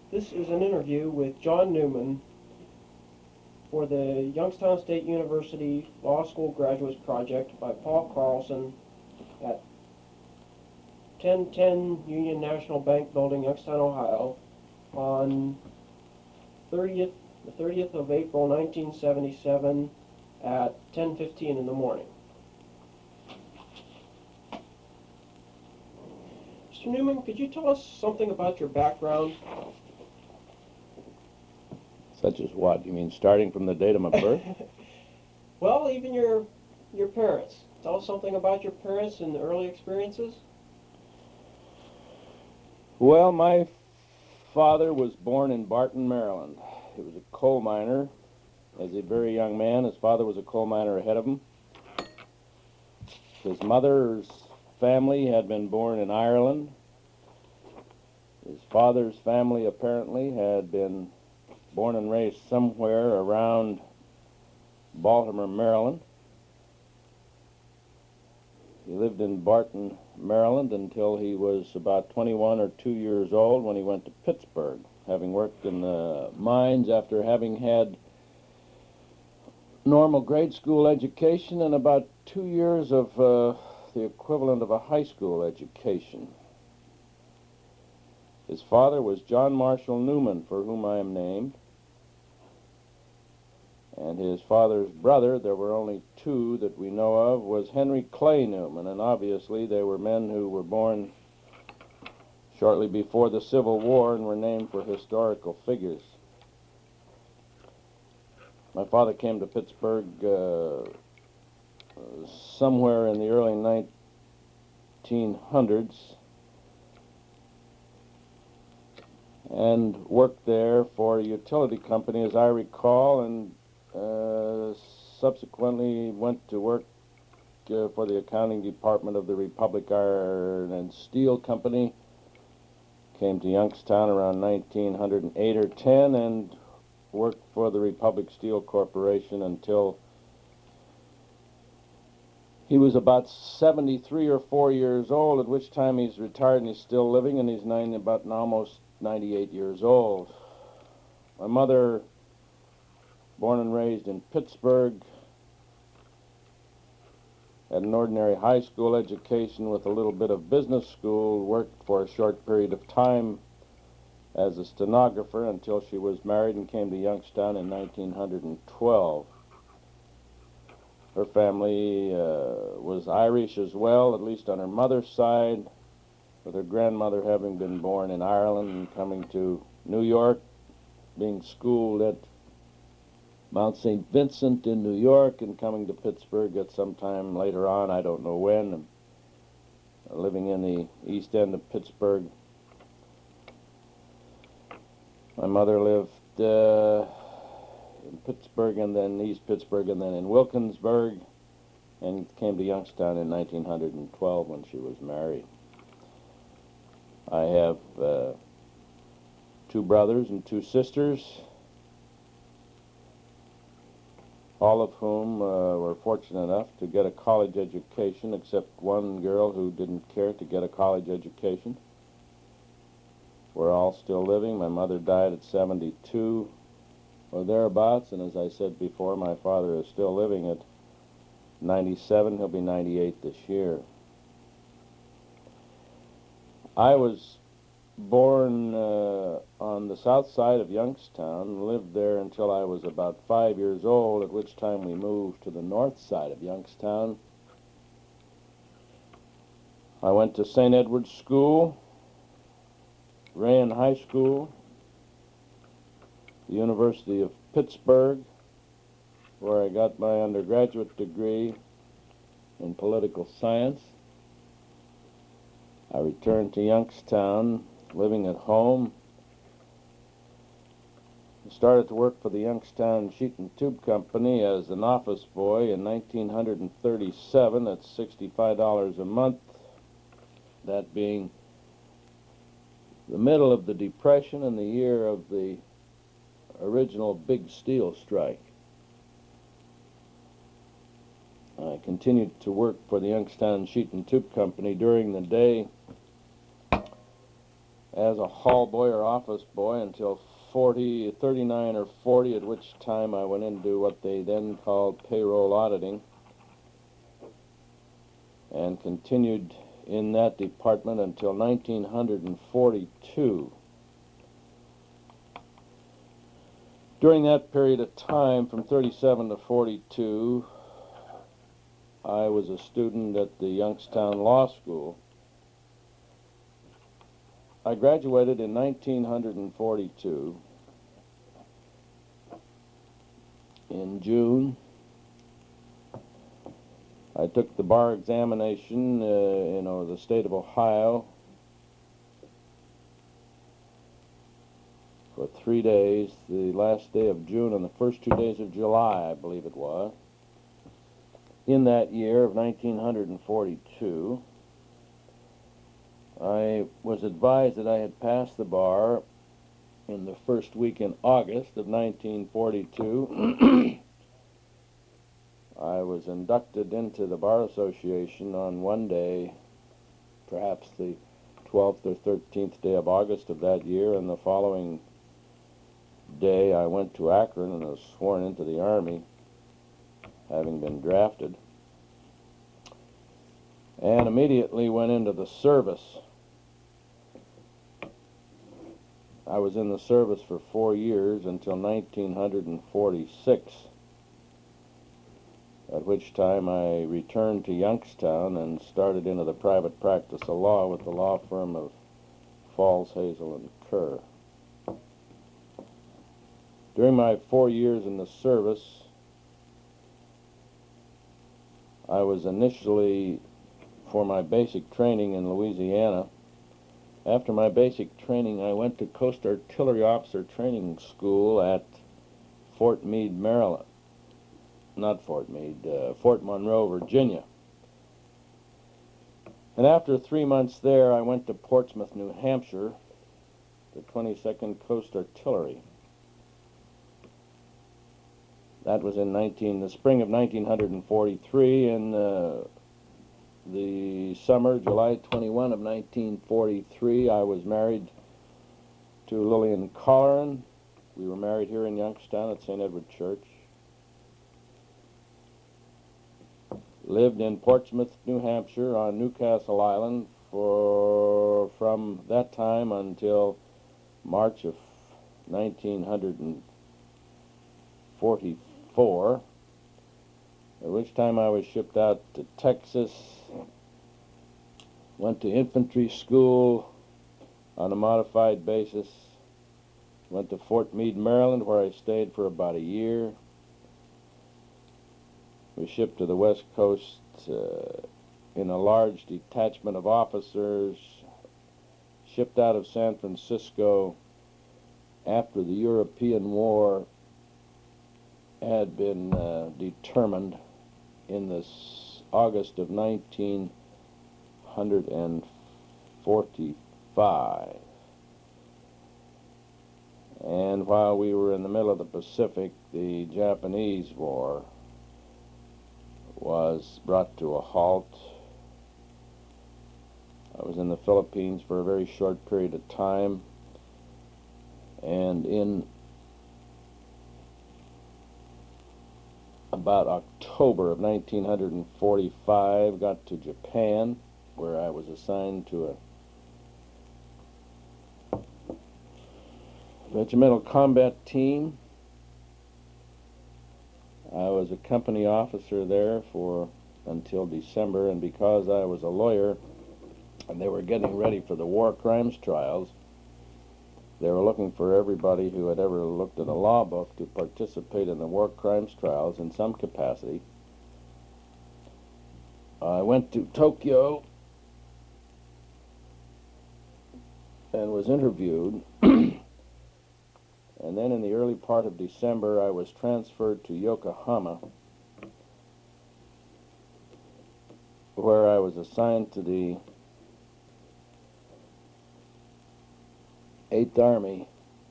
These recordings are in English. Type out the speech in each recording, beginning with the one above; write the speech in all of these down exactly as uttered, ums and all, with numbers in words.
This is an interview with John Newman for the Youngstown State University Law School Graduates Project by Paul Carlson at ten ten Union National Bank Building, Youngstown, Ohio, on thirtieth, the thirtieth of April, nineteen seventy-seven, at ten fifteen in the morning. Mister Newman, could you tell us something about your background? Such as what? You mean starting from the date of my birth? Well, even your your parents. Tell us something about your parents and the early experiences. Well, my father was born in Barton, Maryland. He was a coal miner. As a very young man, his father was a coal miner ahead of him. His mother's family had been born in Ireland. His father's family apparently had been born and raised somewhere around Baltimore, Maryland. He lived in Barton, Maryland until he was about twenty-one or two years old when he went to Pittsburgh, having worked in the mines after having had normal grade school education and about two years of uh, the equivalent of a high school education. His father was John Marshall Newman, for whom I am named. And his father's brother, there were only two that we know of, was Henry Clay Newman. And obviously they were men who were born shortly before the Civil War and were named for historical figures. My father came to Pittsburgh uh, somewhere in the early nineteen hundreds and worked there for a utility company, as I recall, and uh, subsequently went to work uh, for the accounting department of the Republic Iron and Steel Company. Came to Youngstown around nineteen oh eight or ten and worked for the Republic Steel Corporation until he was about seventy-three or four years old, at which time he's retired and he's still living, and he's nine, about almost ninety-eight years old. My mother, born and raised in Pittsburgh, had an ordinary high school education with a little bit of business school, worked for a short period of time as a stenographer until she was married and came to Youngstown in nineteen twelve. Her family uh, was Irish as well, at least on her mother's side, with her grandmother having been born in Ireland and coming to New York, being schooled at Mount Saint Vincent in New York and coming to Pittsburgh at some time later on, I don't know when, and living in the east end of Pittsburgh. My mother lived uh, in Pittsburgh and then East Pittsburgh and then in Wilkinsburg, and came to Youngstown in nineteen twelve when she was married. I have uh, two brothers and two sisters, all of whom uh, were fortunate enough to get a college education, except one girl who didn't care to get a college education. We're all still living. My mother died at seventy-two or thereabouts, and as I said before, my father is still living at ninety-seven. He'll be ninety-eight this year. I was born uh, on the south side of Youngstown, lived there until I was about five years old, at which time we moved to the north side of Youngstown. I went to Saint Edward's School, Rayen High School, the University of Pittsburgh, where I got my undergraduate degree in political science. I returned to Youngstown, living at home. I started to work for the Youngstown Sheet and Tube Company as an office boy in nineteen thirty-seven at sixty-five dollars a month, that being the middle of the Depression and the year of the original big steel strike. I continued to work for the Youngstown Sheet and Tube Company during the day as a hall boy or office boy until forty, thirty-nine or forty, at which time I went into what they then called payroll auditing and continued in that department until nineteen forty-two. During that period of time, from thirty-seven to forty-two, I was a student at the Youngstown Law School. I graduated in nineteen forty-two. In June, I took the bar examination uh, in uh, the state of Ohio for three days, the last day of June and the first two days of July, I believe it was. In that year of nineteen forty-two, I was advised that I had passed the bar in the first week in August of nineteen forty-two. I was inducted into the Bar Association on one day, perhaps the twelfth or thirteenth day of August of that year, and the following day I went to Akron and was sworn into the Army, having been drafted, and immediately went into the service. I was in the service for four years until nineteen forty-six, at which time I returned to Youngstown and started into the private practice of law with the law firm of Falls, Hazel, and Kerr. During my four years in the service, I was initially, for my basic training in Louisiana. After my basic training, I went to Coast Artillery Officer Training School at Fort Meade, Maryland. Not Fort Meade, uh, Fort Monroe, Virginia. And after three months there, I went to Portsmouth, New Hampshire, the twenty-second Coast Artillery. That was in nineteen, the spring of nineteen forty-three, and uh, the summer, July twenty-first of nineteen forty-three, I was married to Lillian Colleran. We were married here in Youngstown at Saint Edward Church. Lived in Portsmouth, New Hampshire on Newcastle Island for from that time until March of nineteen forty-four, at which time I was shipped out to Texas, went to infantry school on a modified basis, went to Fort Meade, Maryland, where I stayed for about a year. We shipped to the West Coast uh, in a large detachment of officers, shipped out of San Francisco after the European War had been uh, determined in this August of nineteen forty-five. And while we were in the middle of the Pacific, the Japanese War was brought to a halt. I was in the Philippines for a very short period of time, and in about October of nineteen forty-five, got to Japan, where I was assigned to a regimental combat team. I was a company officer there for until December, and because I was a lawyer and they were getting ready for the war crimes trials, they were looking for everybody who had ever looked at a law book to participate in the war crimes trials in some capacity. I went to Tokyo and was interviewed. And then in the early part of December, I was transferred to Yokohama, where I was assigned to the Eighth Army,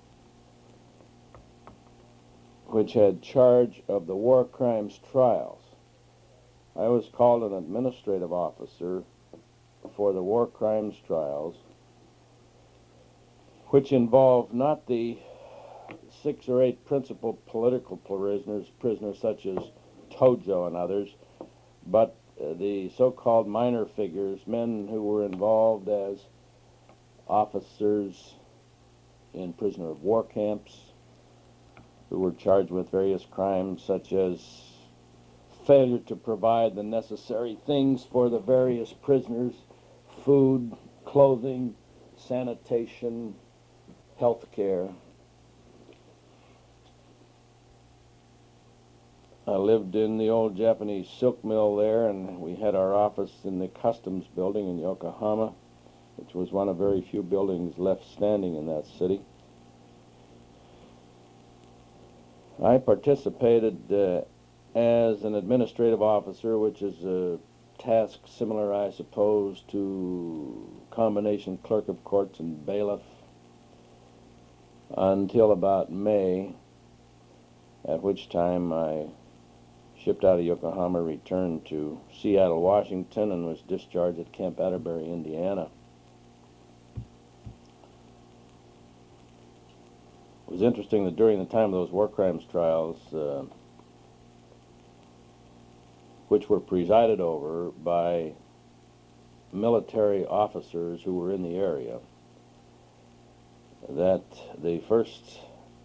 which had charge of the war crimes trials. I was called an administrative officer for the war crimes trials, which involved not the six or eight principal political prisoners, prisoners such as Tojo and others, but uh, the so-called minor figures, men who were involved as officers in prisoner of war camps, who were charged with various crimes such as failure to provide the necessary things for the various prisoners: food, clothing, sanitation, health care. I lived in the old Japanese silk mill there, and we had our office in the customs building in Yokohama, which was one of very few buildings left standing in that city. I participated uh, as an administrative officer, which is a task similar, I suppose, to combination clerk of courts and bailiff, until about May, at which time I shipped out of Yokohama, returned to Seattle, Washington, and was discharged at Camp Atterbury, Indiana. It was interesting that during the time of those war crimes trials, uh, which were presided over by military officers who were in the area, that the first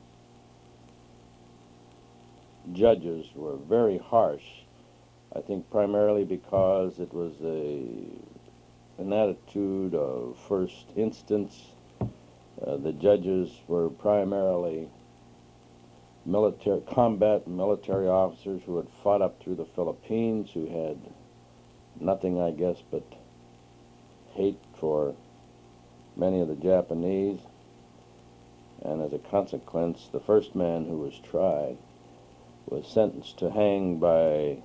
judges were very harsh, I think primarily because it was a an attitude of first instance. Uh, the judges were primarily military, combat military officers who had fought up through the Philippines, who had nothing, I guess, but hate for many of the Japanese. And as a consequence, the first man who was tried was sentenced to hang by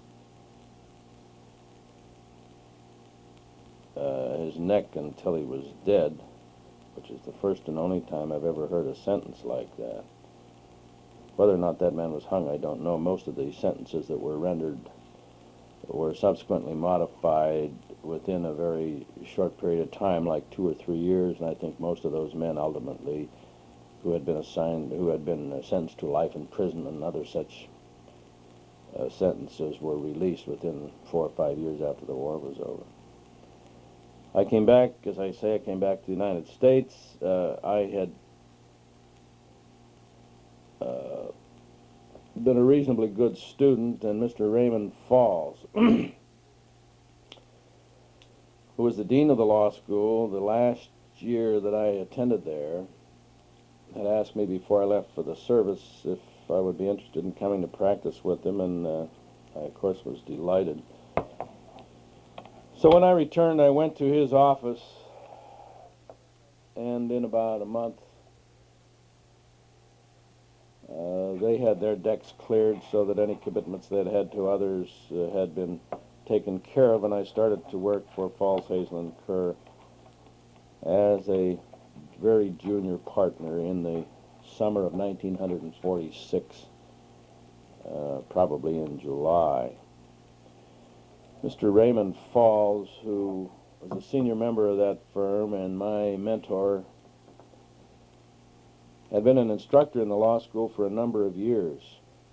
uh, his neck until he was dead, which is the first and only time I've ever heard a sentence like that. Whether or not that man was hung, I don't know. Most of the sentences that were rendered were subsequently modified within a very short period of time, like two or three years, and I think most of those men ultimately who had been assigned, who had been uh, sentenced to life imprisonment and other such uh, sentences were released within four or five years after the war was over. I came back, as I say, I came back to the United States. Uh, I had uh, been a reasonably good student, and Mister Raymond Falls, who was the dean of the law school the last year that I attended there, had asked me before I left for the service if I would be interested in coming to practice with him, and uh, I, of course, was delighted. So when I returned, I went to his office, and in about a month, uh, they had their decks cleared so that any commitments they'd had to others uh, had been taken care of, and I started to work for Falls, Hazel and Kerr as a very junior partner in the summer of nineteen forty-six, uh, probably in July. Mister Raymond Falls, who was a senior member of that firm and my mentor, had been an instructor in the law school for a number of years.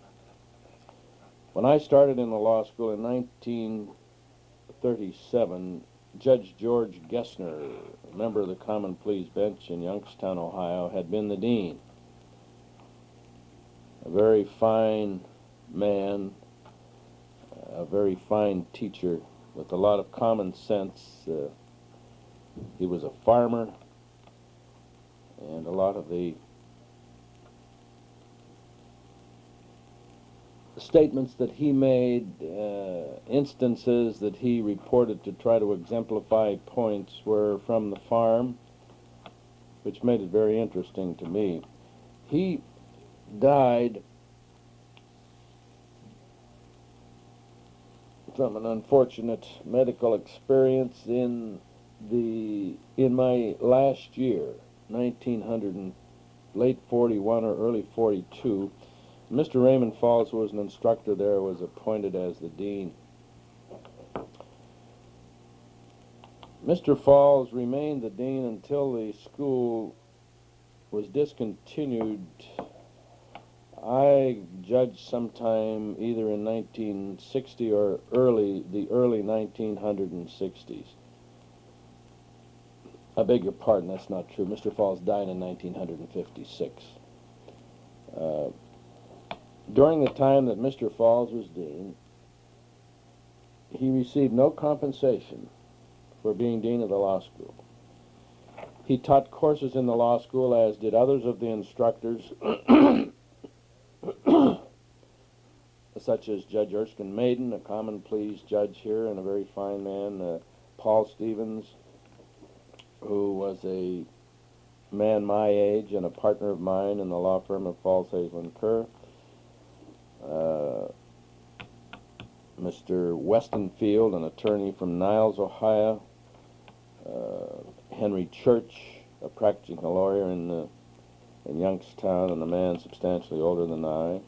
When I started in the law school in nineteen thirty-seven, Judge George Gessner, a member of the Common Pleas Bench in Youngstown, Ohio, had been the dean. A very fine man, a very fine teacher with a lot of common sense. Uh, he was a farmer, and a lot of the statements that he made, uh, instances that he reported to try to exemplify points, were from the farm, which made it very interesting to me. He died from an unfortunate medical experience in the in my last year, nineteen hundred and late forty-one or early forty-two. Mister Raymond Falls, who was an instructor there, was appointed as the dean. Mister Falls remained the dean until the school was discontinued, I judge sometime either in nineteen sixty or early, the early nineteen sixties. I beg your pardon, that's not true. Mister Falls died in nineteen fifty-six. Uh, during the time that Mister Falls was dean, he received no compensation for being dean of the law school. He taught courses in the law school, as did others of the instructors, such as Judge Erskine Maiden, a common pleas judge here and a very fine man, uh, Paul Stevens, who was a man my age and a partner of mine in the law firm of Falls, Hazel and Kerr, uh, Mister Weston Field, an attorney from Niles, Ohio, uh, Henry Church, a practicing lawyer in, uh, in Youngstown, and a man substantially older than I.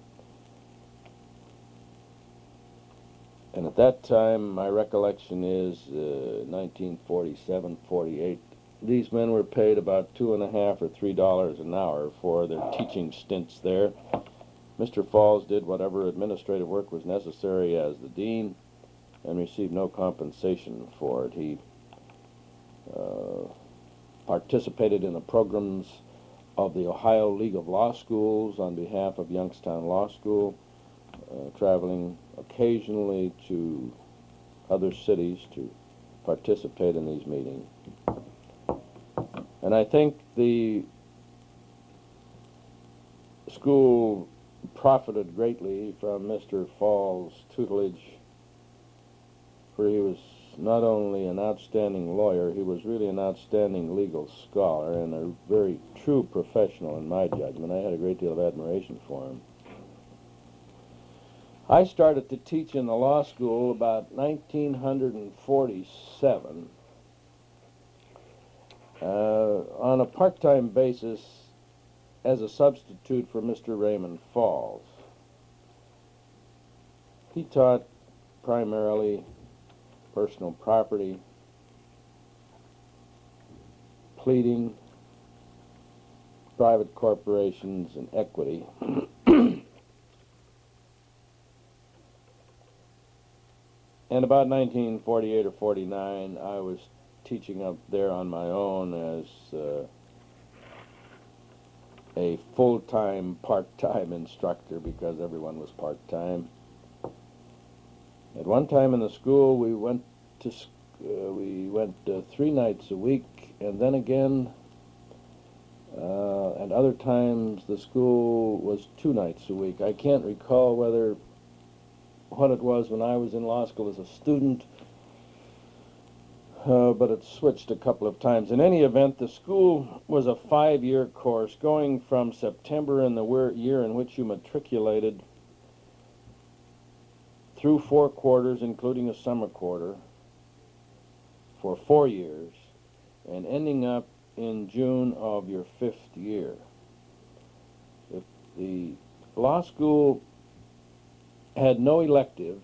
And at that time, my recollection is uh, nineteen forty-seven, forty-eight, these men were paid about two and a half or three dollars an hour for their teaching stints there. Mister Falls did whatever administrative work was necessary as the dean and received no compensation for it. He uh, participated in the programs of the Ohio League of Law Schools on behalf of Youngstown Law School, uh, traveling occasionally to other cities to participate in these meetings. And I think the school profited greatly from Mister Falls' tutelage, for he was not only an outstanding lawyer, he was really an outstanding legal scholar and a very true professional in my judgment. I had a great deal of admiration for him. I started to teach in the law school about nineteen forty-seven uh, on a part-time basis as a substitute for Mister Raymond Falls. He taught primarily personal property, pleading, private corporations, and equity. And about nineteen forty-eight or forty-nine, I was teaching up there on my own as uh, a full-time, part-time instructor, because everyone was part-time. At one time in the school, we went to uh, we went uh, three nights a week, and then again, uh, and other times the school was two nights a week. I can't recall whether what it was when I was in law school as a student, uh, but it switched a couple of times. In any event, the school was a five-year course going from September in the year in which you matriculated through four quarters, including a summer quarter, for four years, and ending up in June of your fifth year. If the law school had no electives,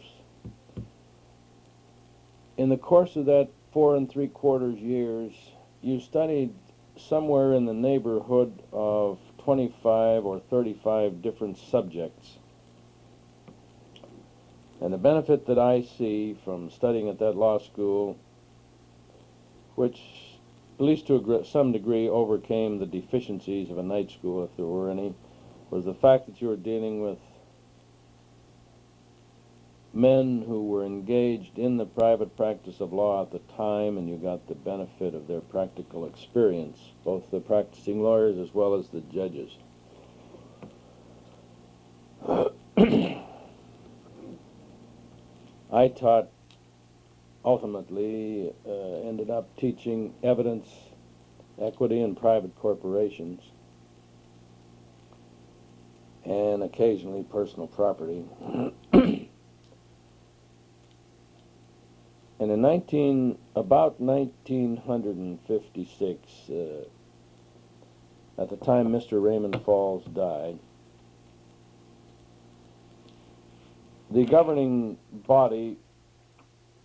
in the course of that four and three quarters years, you studied somewhere in the neighborhood of twenty-five or thirty-five different subjects. And the benefit that I see from studying at that law school, which at least to some degree overcame the deficiencies of a night school, if there were any, was the fact that you were dealing with men who were engaged in the private practice of law at the time, and you got the benefit of their practical experience, both the practicing lawyers as well as the judges. I taught, ultimately, uh, ended up teaching evidence, equity, and private corporations, and occasionally personal property. And in nineteen, about nineteen fifty-six, uh, at the time Mister Raymond Falls died, the governing body,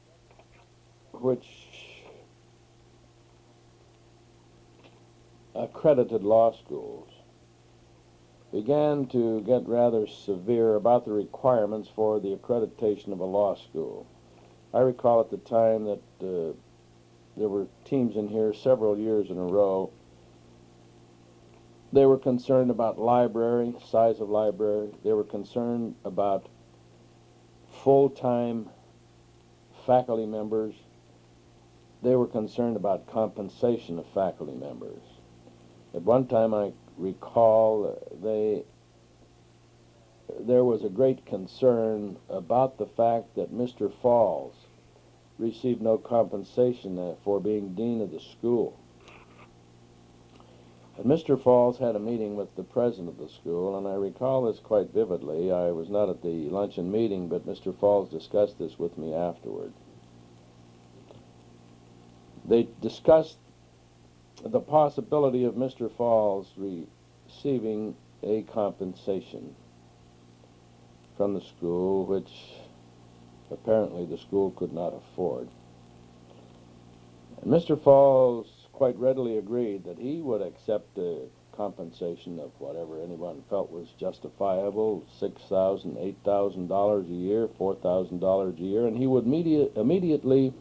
which uh, accredited law schools began to get rather severe about the requirements for the accreditation of a law school. I recall at the time that uh, there were teams in here several years in a row. They were concerned about library, size of library. They were concerned about full-time faculty members. They were concerned about compensation of faculty members. At one time, I recall, uh, they there was a great concern about the fact that Mister Falls received no compensation uh, for being dean of the school. And Mister Falls had a meeting with the president of the school, and I recall this quite vividly. I was not at the luncheon meeting, but Mister Falls discussed this with me afterward. They discussed the possibility of Mister Falls receiving a compensation from the school, which apparently the school could not afford. And Mister Falls quite readily agreed that he would accept a compensation of whatever anyone felt was justifiable, six thousand dollars, eight thousand dollars a year, four thousand dollars a year, and he would immediate, immediately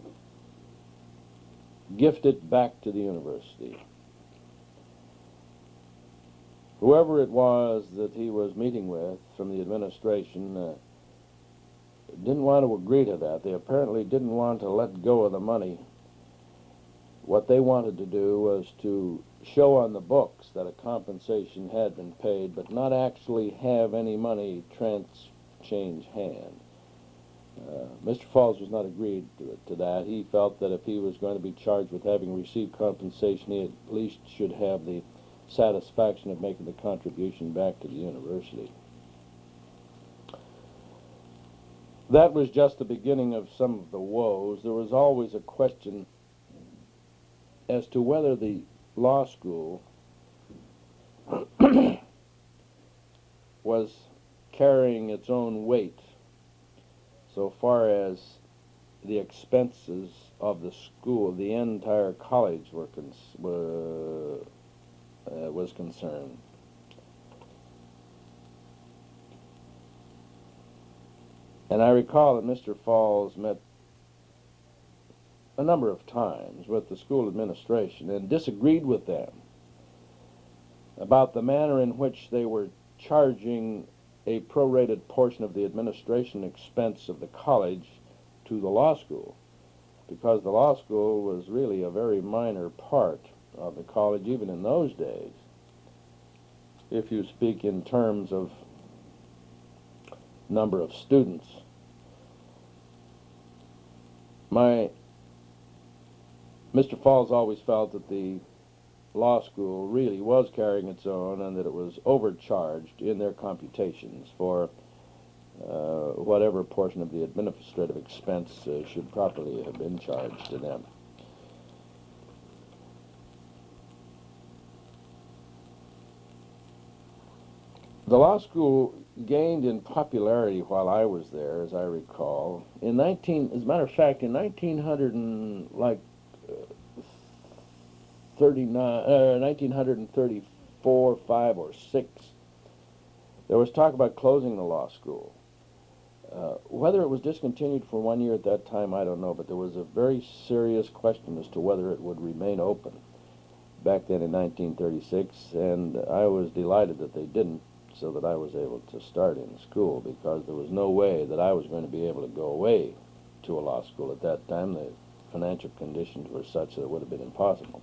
gift it back to the university. Whoever it was that he was meeting with from the administration uh, didn't want to agree to that. They apparently didn't want to let go of the money. What they wanted to do was to show on the books that a compensation had been paid, but not actually have any money trans-change hand. Uh, Mister Falls was not agreed to, to that. He felt that if he was going to be charged with having received compensation, he at least should have the satisfaction of making the contribution back to the university. That was just the beginning of some of the woes. There was always a question as to whether the law school was carrying its own weight so far as the expenses of the school, the entire college were, cons were uh, was concerned. And I recall that Mister Falls met a number of times with the school administration and disagreed with them about the manner in which they were charging a prorated portion of the administration expense of the college to the law school, because the law school was really a very minor part of the college even in those days, if you speak in terms of number of students. My Mister Falls always felt that the law school really was carrying its own and that it was overcharged in their computations for uh, whatever portion of the administrative expense uh, should properly have been charged to them. The law school gained in popularity while I was there, as I recall. In nineteen, as a matter of fact, in nineteen hundred and like uh, thirty-nine, uh, nineteen thirty-four, five, or six, there was talk about closing the law school. Uh, whether it was discontinued for one year at that time, I don't know, but there was a very serious question as to whether it would remain open back then in nineteen thirty-six, and I was delighted that they didn't, so that I was able to start in school, because there was no way that I was going to be able to go away to a law school at that time. The financial conditions were such that it would have been impossible.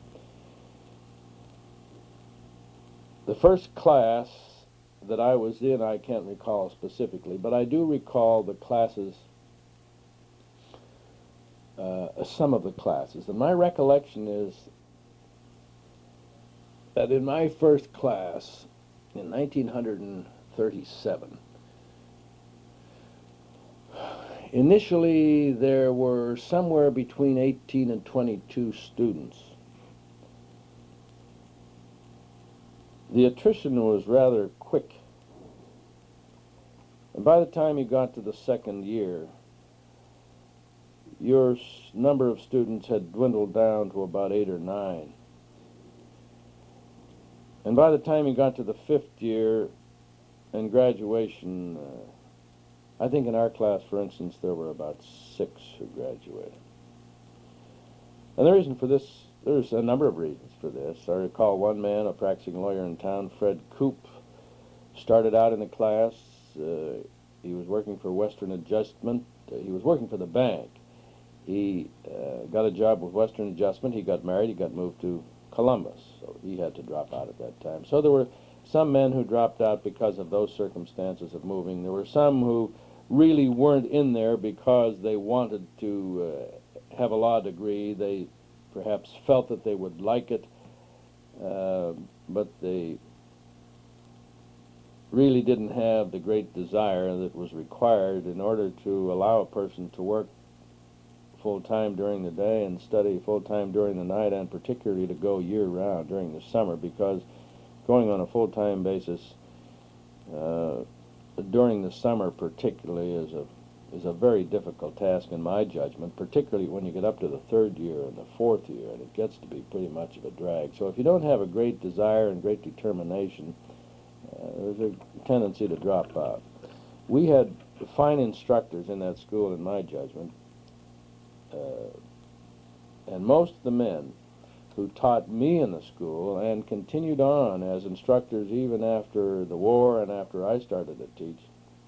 The first class that I was in, I can't recall specifically, but I do recall the classes, uh, some of the classes. And my recollection is that in my first class, in nineteen thirty-seven, initially there were somewhere between eighteen and twenty-two students. The attrition was rather quick, and by the time you got to the second year, your number of students had dwindled down to about eight or nine. And by the time he got to the fifth year and graduation, uh, I think in our class, for instance, there were about six who graduated. And the reason for this, there's a number of reasons for this. I recall one man, a practicing lawyer in town, Fred Coop, started out in the class. Uh, he was working for Western Adjustment. Uh, he was working for the bank. He uh, got a job with Western Adjustment. He got married. He got moved to Columbus, so he had to drop out at that time. So there were some men who dropped out because of those circumstances of moving. There were some who really weren't in there because they wanted to uh, have a law degree. They perhaps felt that they would like it, uh, but they really didn't have the great desire that was required in order to allow a person to work full-time during the day and study full-time during the night, and particularly to go year-round during the summer, because going on a full-time basis uh, during the summer particularly is a is a very difficult task in my judgment, particularly when you get up to the third year and the fourth year, and it gets to be pretty much of a drag. So if you don't have a great desire and great determination, uh, there's a tendency to drop out. We had fine instructors in that school, in my judgment, uh, and most of the men who taught me in the school and continued on as instructors even after the war and after I started to teach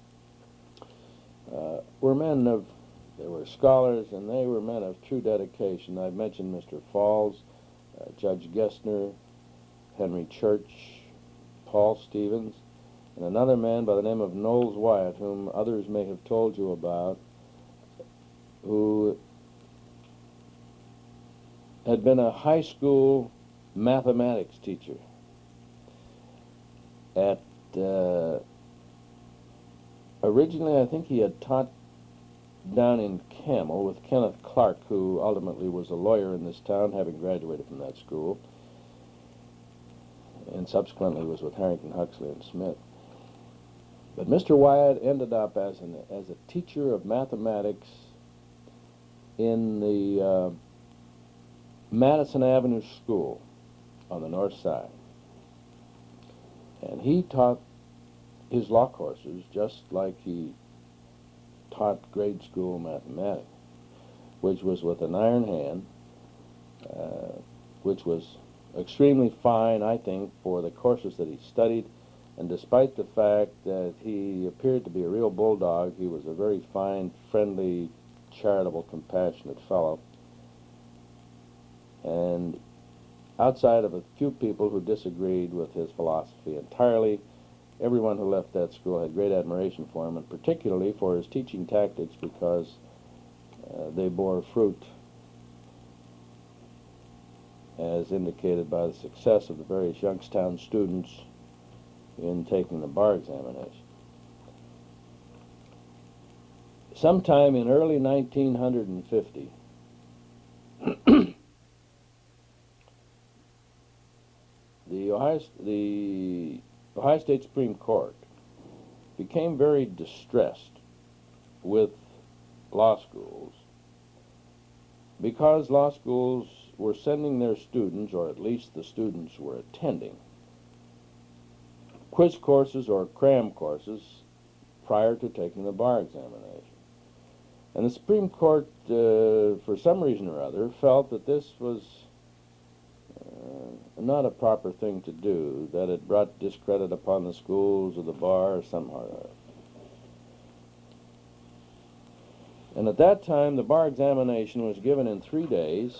uh, were men of, they were scholars, and they were men of true dedication. I've mentioned Mister Falls, uh, Judge Gessner, Henry Church, Paul Stevens, and another man by the name of Knowles Wyatt, whom others may have told you about, who had been a high school mathematics teacher at, uh, originally I think he had taught down in Camel with Kenneth Clark, who ultimately was a lawyer in this town, having graduated from that school, and subsequently was with Harrington, Huxley, and Smith. But Mister Wyatt ended up as, an, as a teacher of mathematics in the uh, Madison Avenue School on the north side. And he taught his law courses just like he taught grade school mathematics, which was with an iron hand, uh, which was extremely fine, I think, for the courses that he studied. And despite the fact that he appeared to be a real bulldog, he was a very fine, friendly, charitable, compassionate fellow. And outside of a few people who disagreed with his philosophy entirely, everyone who left that school had great admiration for him, and particularly for his teaching tactics, because uh, they bore fruit, as indicated by the success of the various Youngstown students in taking the bar examination. Sometime in early nineteen fifty, the Ohio, the Ohio State Supreme Court became very distressed with law schools because law schools were sending their students, or at least the students were attending, quiz courses or cram courses prior to taking the bar examination. And the Supreme Court, uh, for some reason or other, felt that this was uh, not a proper thing to do, that it brought discredit upon the schools or the bar or somehow or other. And at that time, the bar examination was given in three days.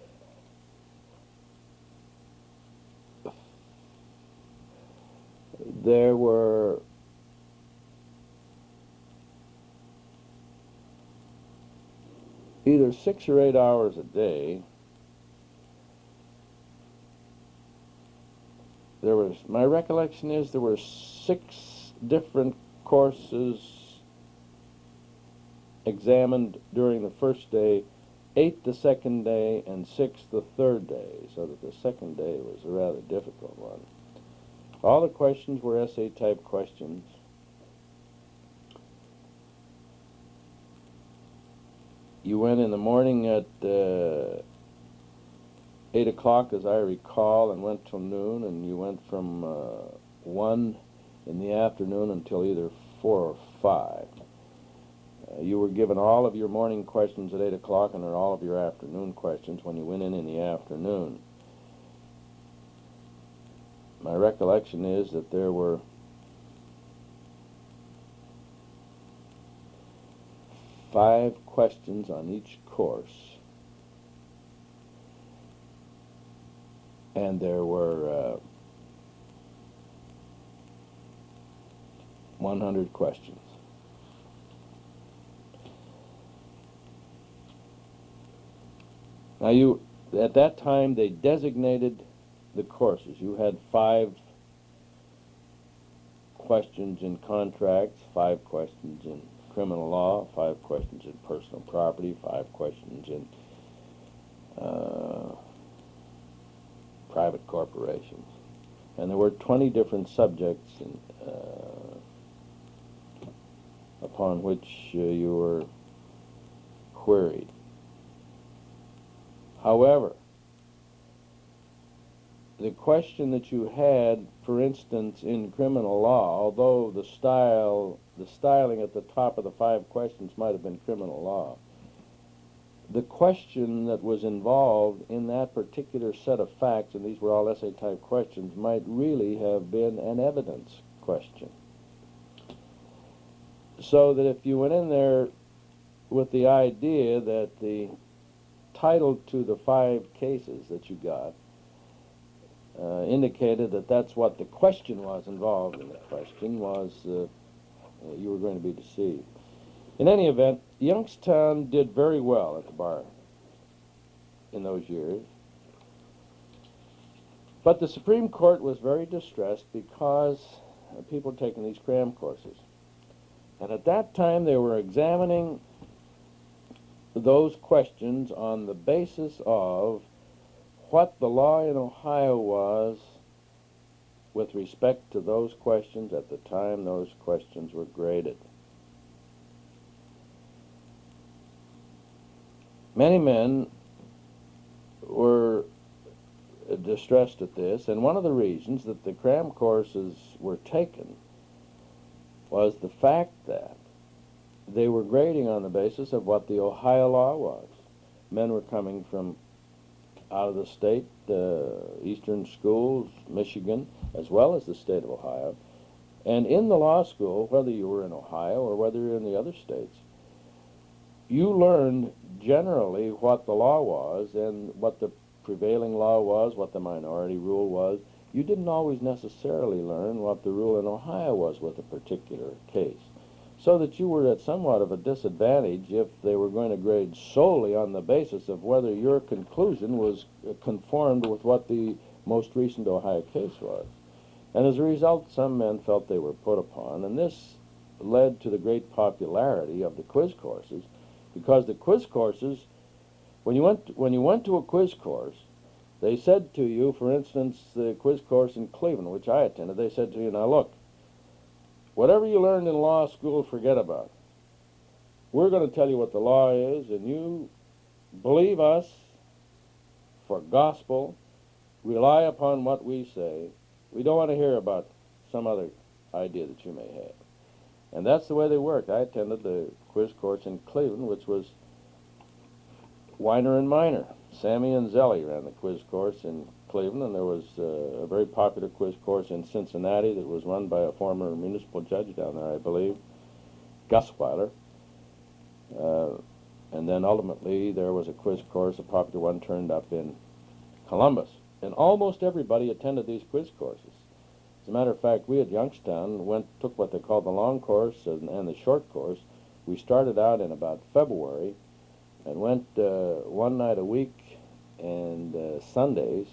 There were either six or eight hours a day. There was, my recollection is there were six different courses examined during the first day, eight the second day, and six the third day, so that the second day was a rather difficult one. All the questions were essay-type questions. You went in the morning at uh, eight o'clock, as I recall, and went till noon, and you went from uh, one in the afternoon until either four or five. Uh, you were given all of your morning questions at eight o'clock and all of your afternoon questions when you went in in the afternoon. My recollection is that there were five questions on each course, and there were uh, one hundred questions. Now, you, at that time, they designated the courses. You had five questions in contracts, five questions in criminal law, five questions in personal property, five questions in uh, private corporations. And there were twenty different subjects in, uh, upon which uh, you were queried. However, the question that you had, for instance, in criminal law, although the style, the styling at the top of the five questions might have been criminal law, the question that was involved in that particular set of facts, and these were all essay-type questions, might really have been an evidence question. So that if you went in there with the idea that the title to the five cases that you got uh, indicated that that's what the question was involved in the question was, uh, you were going to be deceived. In any event, Youngstown did very well at the bar in those years. But the Supreme Court was very distressed because uh, people were taking these cram courses. And at that time, they were examining those questions on the basis of what the law in Ohio was with respect to those questions at the time those questions were graded. Many men were distressed at this, and one of the reasons that the cram courses were taken was the fact that they were grading on the basis of what the Ohio law was. Men were coming from out of the state, uh, eastern schools, Michigan, as well as the state of Ohio. And in the law school, whether you were in Ohio or whether you were in the other states, you learned generally what the law was and what the prevailing law was, what the minority rule was. You didn't always necessarily learn what the rule in Ohio was with a particular case. So that you were at somewhat of a disadvantage if they were going to grade solely on the basis of whether your conclusion was conformed with what the most recent Ohio case was. And as a result, some men felt they were put upon, and this led to the great popularity of the quiz courses, because the quiz courses, when you went, when you went to a quiz course, they said to you, for instance, the quiz course in Cleveland, which I attended, they said to you, now look, whatever you learned in law school, forget about it. We're going to tell you what the law is, and you believe us for gospel, rely upon what we say. We don't want to hear about some other idea that you may have. And that's the way they worked. I attended the quiz course in Cleveland, which was Weiner and Minor. Sammy Anzelli ran the quiz course in Cleveland, and there was uh, a very popular quiz course in Cincinnati that was run by a former municipal judge down there, I believe, Gusweiler. Uh, and then ultimately there was a quiz course, a popular one turned up in Columbus. And almost everybody attended these quiz courses. As a matter of fact, we at Youngstown went, took what they called the long course and, and the short course. We started out in about February and went uh, one night a week and uh, Sundays.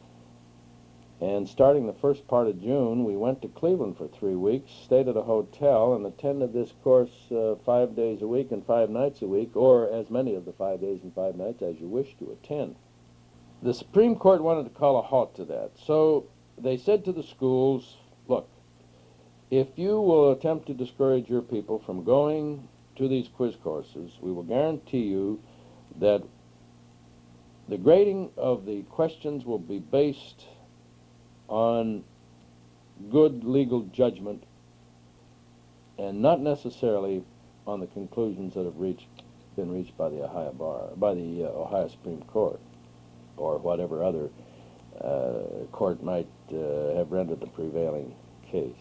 And starting the first part of June, we went to Cleveland for three weeks, stayed at a hotel, and attended this course uh, five days a week and five nights a week, or as many of the five days and five nights as you wish to attend. The Supreme Court wanted to call a halt to that, so they said to the schools, look, if you will attempt to discourage your people from going to these quiz courses, we will guarantee you that The grading of the questions will be based on good legal judgment and not necessarily on the conclusions that have reached, been reached by the Ohio Bar, by the uh, Ohio Supreme Court, or whatever other uh, court might uh, have rendered the prevailing case.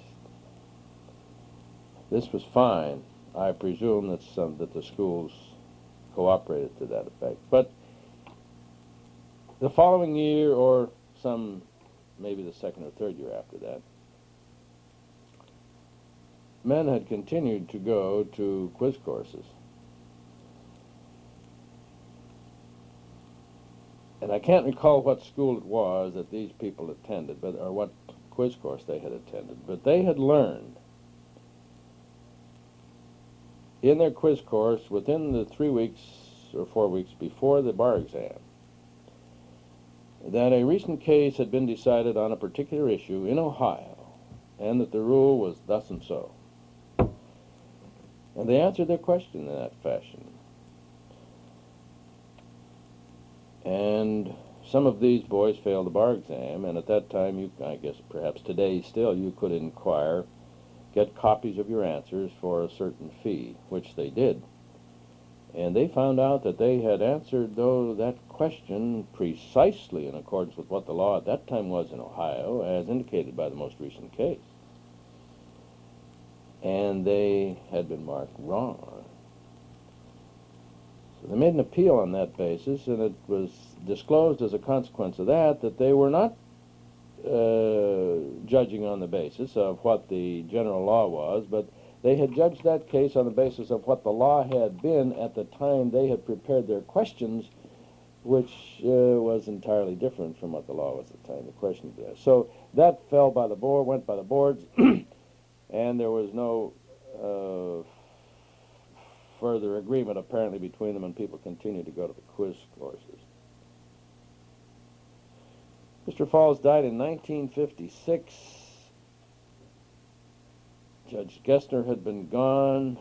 This was fine. I presume that some that the schools cooperated to that effect. But the following year, or some, maybe the second or third year after that, men had continued to go to quiz courses. And I can't recall what school it was that these people attended, but or what quiz course they had attended, but they had learned in their quiz course within the three weeks or four weeks before the bar exam that a recent case had been decided on a particular issue in Ohio, and that the rule was thus and so. And they answered their question in that fashion. And some of these boys failed the bar exam, and at that time, you, I guess perhaps today still, you could inquire, get copies of your answers for a certain fee, which they did. And they found out that they had answered, though, that question precisely in accordance with what the law at that time was in Ohio, as indicated by the most recent case. And they had been marked wrong. So they made an appeal on that basis, and it was disclosed as a consequence of that that they were not uh, judging on the basis of what the general law was, but they had judged that case on the basis of what the law had been at the time they had prepared their questions, which uh, was entirely different from what the law was at the time the questions were. So that fell by the board, went by the boards, and there was no uh, further agreement apparently between them, and people continued to go to the quiz courses. Mister Falls died in nineteen fifty-six. Judge Gessner had been gone.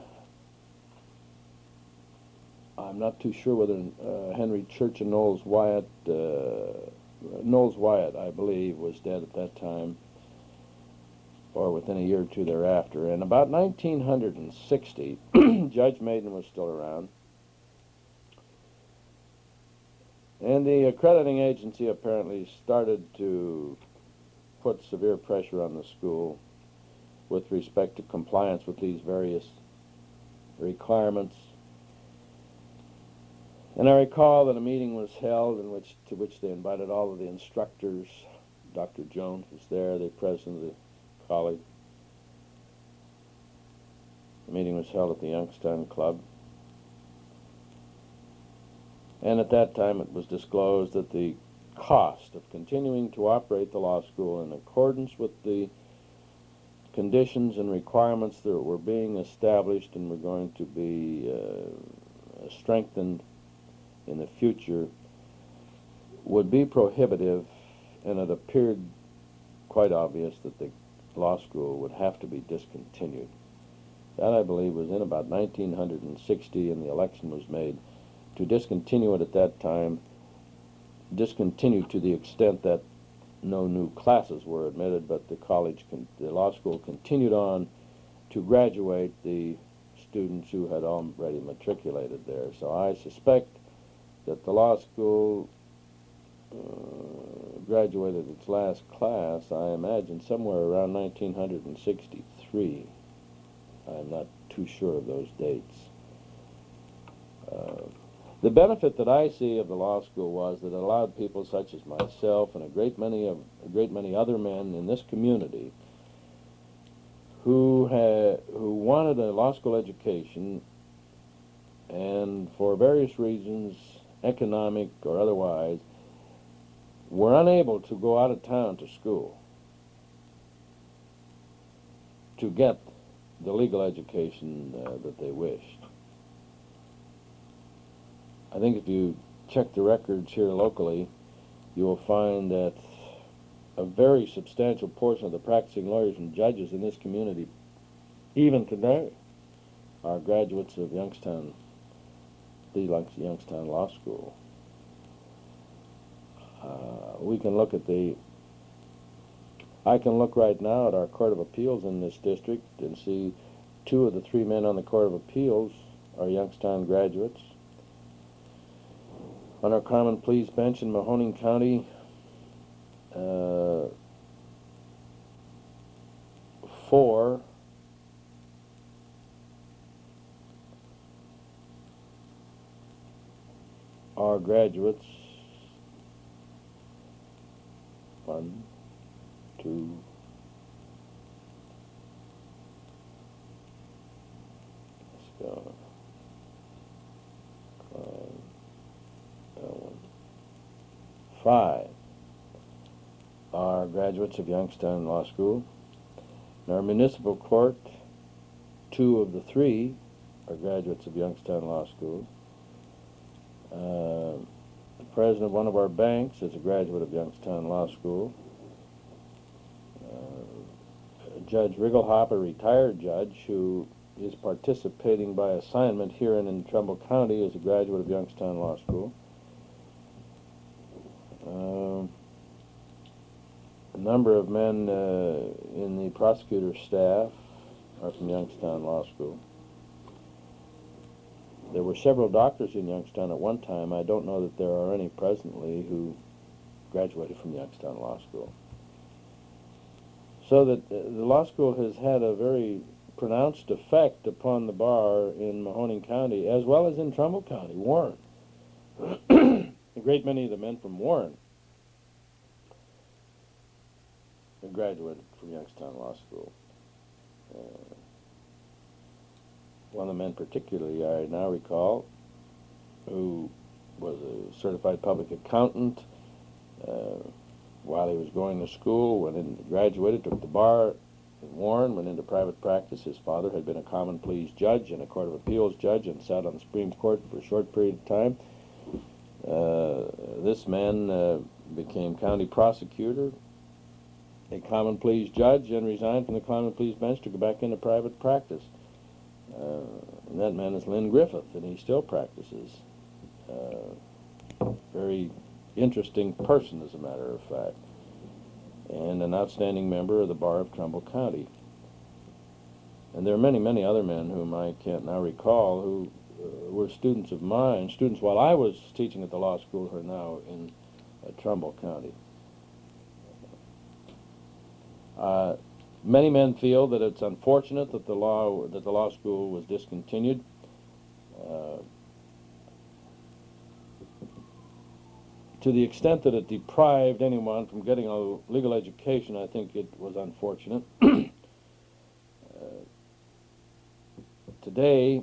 I'm not too sure whether uh, Henry Church and Knowles Wyatt, uh, Knowles Wyatt, I believe, was dead at that time, or within a year or two thereafter. And about nineteen sixty, Judge Maiden was still around. And the accrediting agency apparently started to put severe pressure on the school with respect to compliance with these various requirements. And I recall that a meeting was held in which to which they invited all of the instructors. Doctor Jones was there, the president of the college. The meeting was held at the Youngstown Club. And at that time it was disclosed that the cost of continuing to operate the law school in accordance with the conditions and requirements that were being established and were going to be uh, strengthened in the future would be prohibitive, and it appeared quite obvious that the law school would have to be discontinued. That, I believe, was in about nineteen sixty, and the election was made to discontinue it at that time, discontinue to the extent that no new classes were admitted, but the college, con the law school continued on to graduate the students who had already matriculated there. So I suspect that the law school uh, graduated its last class, I imagine, somewhere around nineteen sixty-three. I'm not too sure of those dates. Uh, The benefit that I see of the law school was that it allowed people such as myself and a great many of a great many other men in this community who had who wanted a law school education and for various reasons, economic or otherwise, were unable to go out of town to school to get the legal education uh, that they wished. I think if you check the records here locally, you will find that a very substantial portion of the practicing lawyers and judges in this community, even today, are graduates of Youngstown, the Youngstown Law School. we can look at the, I can look right now at our Court of Appeals in this district and see two of the three men on the Court of Appeals are Youngstown graduates. On our Common Pleas bench in Mahoning County, uh, four are graduates. One, two, let's go. Five, Ellen. Five are graduates of Youngstown Law School. In our municipal court, two of the three are graduates of Youngstown Law School. Uh, the president of one of our banks is a graduate of Youngstown Law School. Uh, Judge Rigglehop, a retired judge who is participating by assignment here in, in Trumbull County, is a graduate of Youngstown Law School. Uh, a number of men uh, in the prosecutor's staff are from Youngstown Law School. There were several doctors in Youngstown at one time. I don't know that there are any presently who graduated from Youngstown Law School. So that uh, the law school has had a very pronounced effect upon the bar in Mahoning County as well as in Trumbull County, Warren. A great many of the men from Warren graduated from Youngstown Law School. Uh, one of the men particularly I now recall, who was a certified public accountant, uh, while he was going to school, went in, graduated, took the bar in Warren, went into private practice. His father had been a common pleas judge and a court of appeals judge and sat on the Supreme Court for a short period of time. Uh, this man uh, became county prosecutor, a common pleas judge, and resigned from the common pleas bench to go back into private practice. Uh, and that man is Lynn Griffith, and he still practices. Uh, very interesting person, as a matter of fact, and an outstanding member of the Bar of Trumbull County. And there are many, many other men whom I can't now recall who uh, were students of mine, students while I was teaching at the law school, who are now in uh, Trumbull County. Uh, many men feel that it's unfortunate that the law that the law school was discontinued. Uh, to the extent that it deprived anyone from getting a legal education, I think it was unfortunate. uh, today,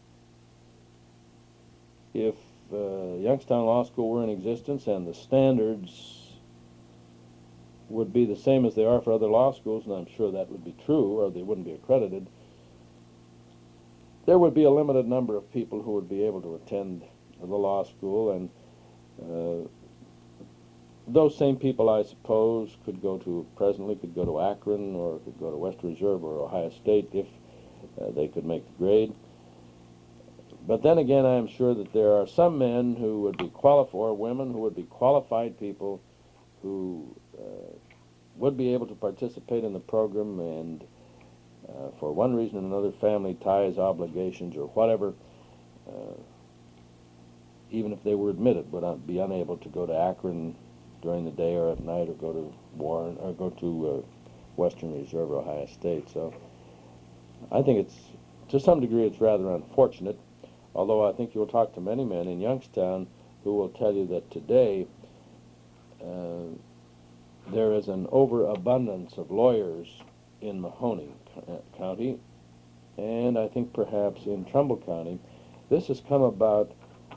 if uh, Youngstown Law School were in existence and the standards would be the same as they are for other law schools, and I'm sure that would be true, or they wouldn't be accredited, there would be a limited number of people who would be able to attend the law school, and uh, those same people, I suppose, could go to, presently could go to Akron, or could go to West Reserve or Ohio State if uh, they could make the grade. But then again, I'm sure that there are some men who would be qualified, or women who would be qualified people who uh, would be able to participate in the program, and uh, for one reason or another, family ties, obligations, or whatever, uh, even if they were admitted, would not be unable to go to Akron during the day or at night, or go to Warren, or go to uh, Western Reserve or Ohio State. So I think it's, to some degree, it's rather unfortunate, although I think you'll talk to many men in Youngstown who will tell you that today uh, there is an overabundance of lawyers in Mahoning County, and I think perhaps in Trumbull County. This has come about,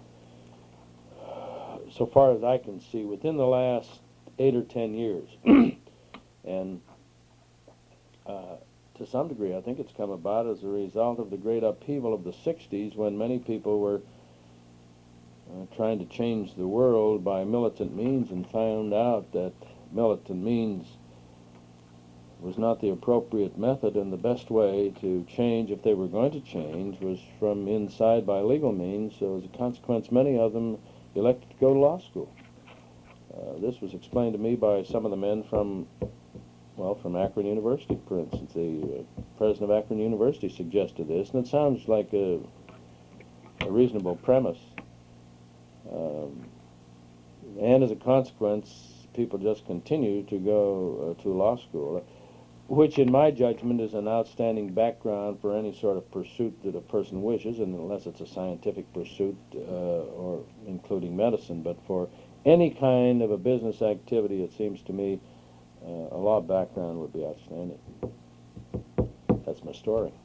so far as I can see, within the last eight or ten years. And uh, to some degree, I think it's come about as a result of the great upheaval of the sixties, when many people were uh, trying to change the world by militant means and found out that militant means was not the appropriate method, and the best way to change, if they were going to change, was from inside by legal means. So as a consequence, many of them elected to go to law school. Uh, this was explained to me by some of the men from, well, from Akron University, for instance. The uh, president of Akron University suggested this, and it sounds like a, a reasonable premise. Um, and as a consequence, people just continue to go uh, to law school, which in my judgment is an outstanding background for any sort of pursuit that a person wishes, and unless it's a scientific pursuit uh, or including medicine. But for any kind of a business activity, it seems to me uh, a law background would be outstanding. That's my story.